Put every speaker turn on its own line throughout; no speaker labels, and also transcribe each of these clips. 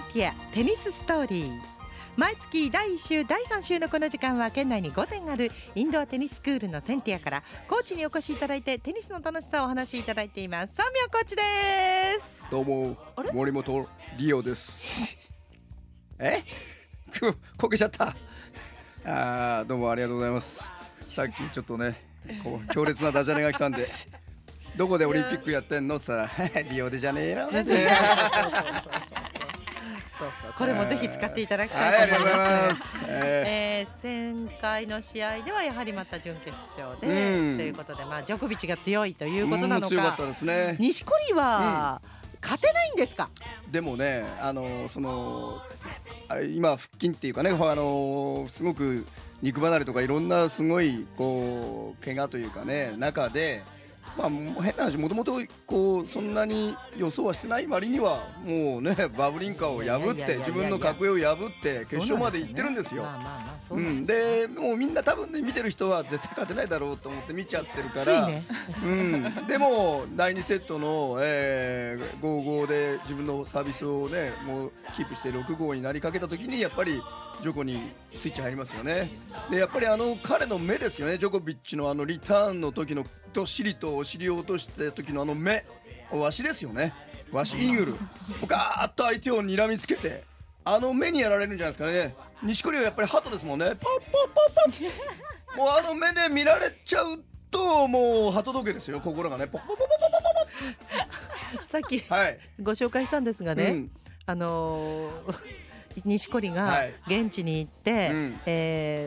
ティアテニスストーリー。毎月第1週第3週のこの時間は県内に5店あるインドアテニススクールのセンティアからコーチにお越しいただいてテニスの楽しさをお話しいただいています。三名コーチです。
どうも森本リオですこけちゃったどうもありがとうございます。さっきちょっとねこう強烈なダジャレが来たんでどこでオリンピックやってんのって言ったらリオでじゃねえな
そうこれもぜひ使っていただきたいと思います。前回の試合ではやはりまた準決勝で、ということで、ジョコビッチが強いということなのか、
強かったですね。
錦織は、勝てないんですか。
でもね今腹筋っていうかねすごく肉離れとかいろんなすごいこう怪我というかね中で変な話もともとそんなに予想はしてない割にはもうねバブリンカーを破って自分の格上を破って決勝まで行ってるんですよ。でもうみんな多分ね見てる人は絶対勝てないだろうと思って見ちゃってるからでも第2セットの5-5で自分のサービスをねもうキープして6-5になりかけた時にやっぱりジョコにスイッチ入りますよね。でやっぱり彼の目ですよね。ジョコビッチのリターンの時のどっしりとお尻を落とした時の目わしですよね。わしイーグルガーッと相手を睨みつけて目にやられるんじゃないですかね。錦織はやっぱりハトですもんね。パッパッパッパッもう目で見られちゃうともうハト時計ですよ。心がねポッポッポッポッポッ
さっき、ご紹介したんですがね、錦織が現地に行って、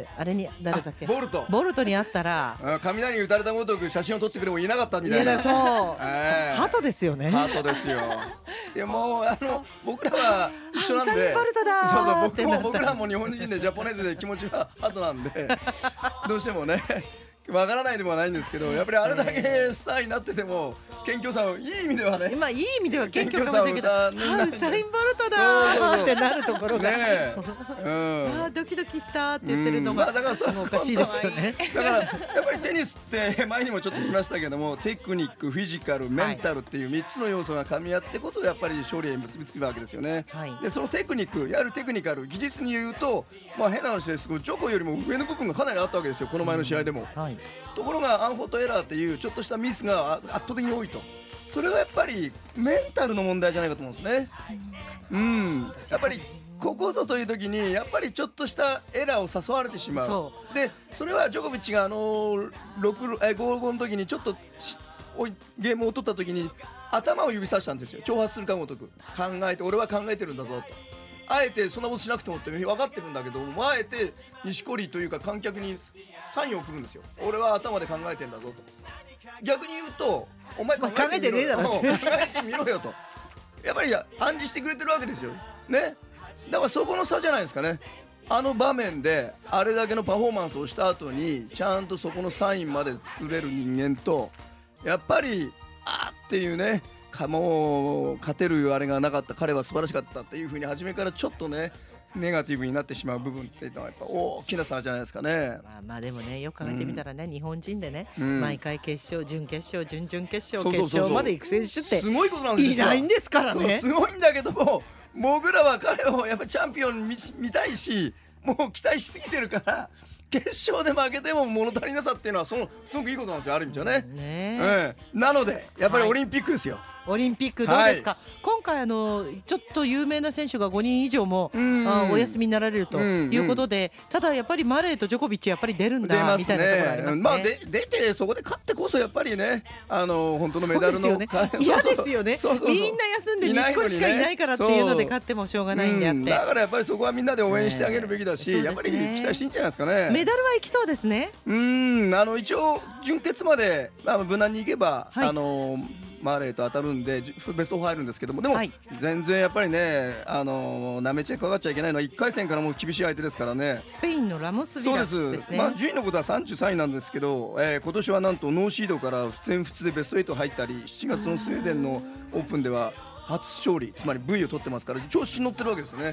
あれに誰だっけボルトに会ったら
雷に打たれたごとく写真を撮ってくれもいなかったみたいな。
そうハトですよね。
ハトですよ。でも僕らは一緒なんで僕らも日本人でジャポネーズで気持ちはハトなんでどうしてもねわからないでもないんですけどやっぱりあれだけスターになってても謙虚さをいい意味ではね
いい意味では謙虚かもしれないけどウサイン・ボルトだってなるところがドキドキしたって言ってるのがおかしいですよね。
だからやっぱりテニスって前にもちょっと言いましたけどもテクニックフィジカルメンタルっていう3つの要素が噛み合ってこそやっぱり勝利へ結びつくわけですよね。でそのテクニックやはりテクニカル技術に言うと変な話ですけどジョコよりも上の部分がかなりあったわけですよこの前の試合でも。ところがアンフォートエラーっていうちょっとしたミスが圧倒的に多いと。それはやっぱりメンタルの問題じゃないかと思うんですね。やっぱりここぞという時にやっぱりちょっとしたエラーを誘われてしまう。でそれはジョコビッチが5-5の時にちょっとゲームを取った時に頭を指さしたんですよ。挑発するかごとく俺は考えてるんだぞと。あえてそんなことしなくてもって分かってるんだけどあえて錦織というか観客にサインを送るんですよ。俺は頭で考えてんだぞと。逆に言うとお前考えてみろよ考えてみろよとやっぱり暗示してくれてるわけですよね。だからそこの差じゃないですかね。場面であれだけのパフォーマンスをした後にちゃんとそこのサインまで作れる人間とやっぱりっていうねもう勝てるあれがなかった彼は素晴らしかったっていう風に初めからちょっとねネガティブになってしまう部分っていうのはやっぱ大きな差じゃないですかね。
でもねよく考えてみたらね、日本人でね、毎回決勝準決勝準々決勝決勝まで行く選手って
すごいことなんですよ。
いないんですからね。
すごいんだけども僕らは彼をやっぱりチャンピオン見たいしもう期待しすぎてるから決勝で負けても物足りなさっていうのはすごくいいことなんですよある意味じゃね。なのでやっぱりオリンピックですよ。
オリンピックどうですか。今回ちょっと有名な選手が5人以上もお休みになられるということでただやっぱりマレーとジョコビッチやっぱり出るんだみたいなところありますね。
出てそこで勝ってこそやっぱりね本当のメダルの
嫌ですよね。みんな休んで錦織しかいないからっていうので勝ってもしょうがないんであって
だからやっぱりそこはみんなで応援してあげるべきだしやっぱり期待していいんじゃないですかね。
メダルはいきそうですね。
一応準決まで無難にいけばマーレーと当たるんでベスト4入るんですけどもでも全然やっぱりねなめちゃかかっちゃいけないのは1回戦からもう厳しい相手ですからね。
スペインのラモス・ビラスですね。
順位のことは33位なんですけど今年はなんとノーシードから全仏でベスト8入ったり7月のスウェーデンのオープンでは初勝利つまり V を取ってますから調子に乗ってるわけですよね。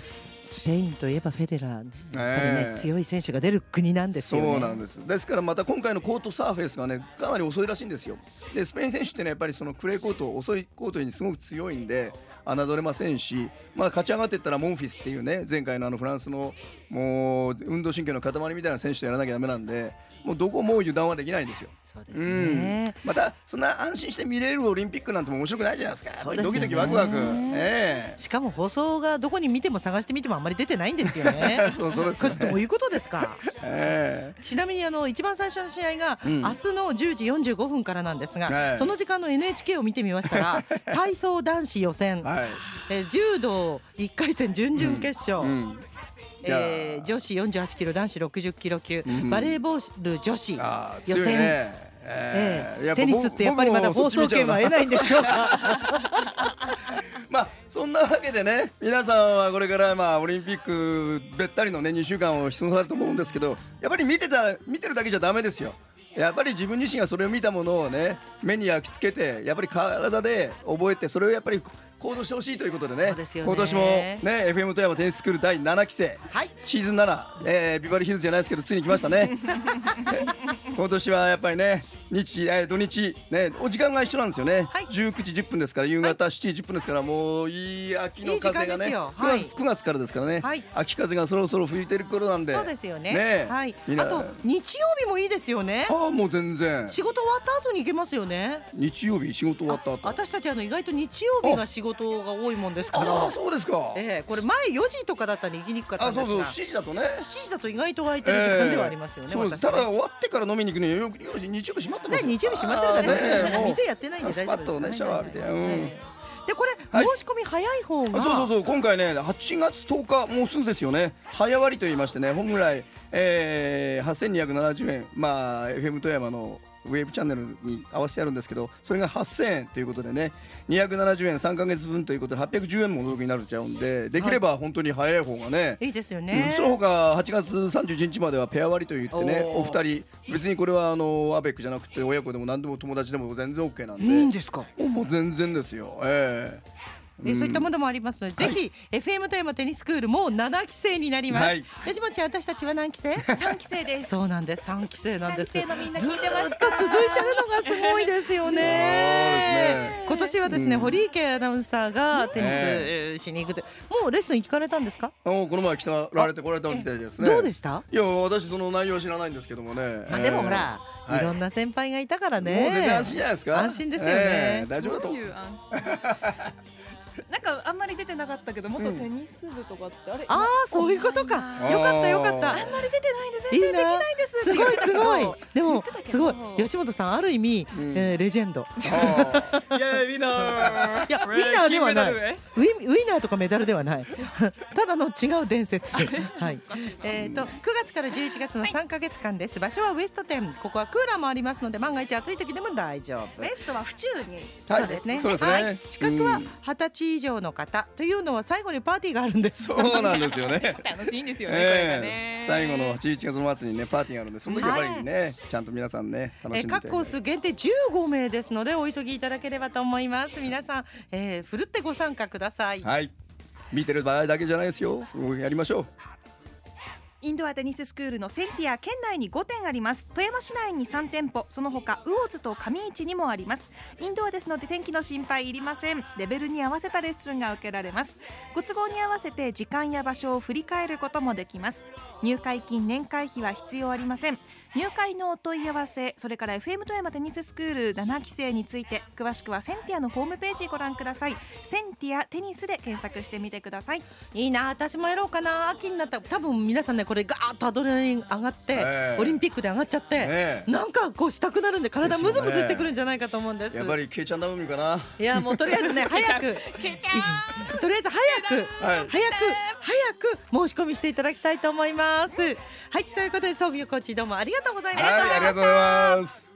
スペインといえばフェデラー、やっぱりね強い選手が出る国なんですよね。
そうなんです。ですからまた今回のコートサーフェスがねかなり遅いらしいんですよ。でスペイン選手ってねやっぱりそのクレーコート遅いコートにすごく強いんで侮れませんし、勝ち上がっていったらモンフィスっていうね前回のフランスのもう運動神経の塊みたいな選手とやらなきゃダメなんで、もうどこも油断はできないんですよ。
そうですね、
またそんな安心して見れるオリンピックなんても面白くないじゃないですか。
そうですよね、
ドキドキワクワク、
しかも放送がどこに見ても探してみてもあんまり出てないんですよね。
そうですよね。
これどういうことですか。ちなみに一番最初の試合が明日の10時45分からなんですが、その時間の NHK を見てみましたら体操男子予選、柔道1回戦準々決勝、女子48キロ男子60キロ級、バレーボール女子予選、テニスってやっぱりまだ放送権は得ないんでしょうか。
そんなわけでね、皆さんはこれからオリンピックべったりのね2週間を必要になると思うんですけど、やっぱり見てるだけじゃダメですよ。やっぱり自分自身がそれを見たものをね目に焼き付けて、やっぱり体で覚えてそれをやっぱり行動してほしいということでね、今年もね FM 富山テニススクール第7期生、シーズン7、ビバリーヒルズじゃないですけどついに来ましたね。今年はやっぱりね土日ねお時間が一緒なんですよね、19時10分ですから夕方7時10分ですから、もういい秋の風がね9月からですからね、秋風がそろそろ吹いてる頃なんで、
そうですよね。あと日曜日もいいですよね。
もう全然
仕事終わった後に行けますよね。
日曜日仕事終わった後、
私たち意外と日曜日が仕事が多いもんですから。
そうですか。
これ前4時とかだったら行きにくかったんですが、
そう7時だとね、
7時だと意外と空いてる時間ではありますよね。
ただ終わってから飲みに行くのよく日曜日閉まってますよ。
日曜日閉まってたね。店やってないんで大丈夫ですね。
シャワー浴びて。
でこれ申し込み早い方が、
そう今回ね8月10日もうすぐですよね。早割と言いましてね、本来8270円、FM 富山のウェブチャンネルに合わせてあるんですけど、それが8000円ということでね、270円3ヶ月分ということで810円もお届けになっちゃうんで、できれば本当に早い方がね、
いいですよね。
その他8月31日まではペア割と言ってね、お二人別にこれはアベックじゃなくて親子でも何でも友達でも全然 OK なんで。い
いんですか。
もう全然ですよ。
そういったものもありますので、ぜひ FM 富山テニススクールもう7期生になります。吉本ちゃん、私たちは何期生
？3期生です。
そうなんです、3期生なんです。
3期生のみんな聞いてますか？
ずっと続いてるのがすごいですよね。今年はですね、堀池アナウンサーがテニスしに行くと、もうレッスン行かれたんですか？
この前来られてこられたみたいですね。
どうでした？
いや私その内容は知らないんですけどもね。
でもほらいろんな先輩がいたからね。
もう全然安心じゃないですか。
安心ですよね。
大丈夫だと。
なんかあんまり出てなかったけど、元テニス部とかってあれ、
そういうことか。よかったよかった。
あんまり出てないんで全然できないです。
すごいすごい。でもすごい、吉本さんある意味レジェンド。
いやウィナー。
いやウィナーではない。ウィナーとかメダルではない。ただの違う伝説。はい。9月から11月の3ヶ月間です。場所はウエスト店。ここはクーラーもありますので、万が一暑い時でも大丈夫。
ウエストは府中に。
そうですね。はい。資格は20歳以上の方というのは最後にパーティーがあるんです。
そうなんですよね。
楽しいんですよね、これがね。
最後の11月の末にねパーティーがあるんで、その時やっぱりねちゃんと皆さんね楽しんで。
各コース限定15名ですのでお急ぎいただければと思います。皆さん、ふるってご参加ください。
はい。見てる場合だけじゃないですよ。やりましょう。
インドアテニススクールのセンティア県内に5店あります。富山市内に3店舗、その他魚津と上市にもあります。インドアですので天気の心配いりません。レベルに合わせたレッスンが受けられます。ご都合に合わせて時間や場所を振り返ることもできます。入会金年会費は必要ありません。入会のお問い合わせ、それから FM 富山テニススクール7期生について詳しくはセンティアのホームページご覧ください。センティアテニスで検索してみてください。
いいな、私もやろうかな。秋になったら多分皆さんね、これガーッとアドレナリン上がって、オリンピックで上がっちゃって、なんかこうしたくなるんで体ムズムズしてくるんじゃないかと思うんです。
やっぱりケイちゃん頼みかな。
いやもうとりあえずね早く
ケイちゃん
とりあえず早く申し込みしていただきたいと思います。はい、ということでソフィオコーチどうもありがとうございました。
ありがとうございます。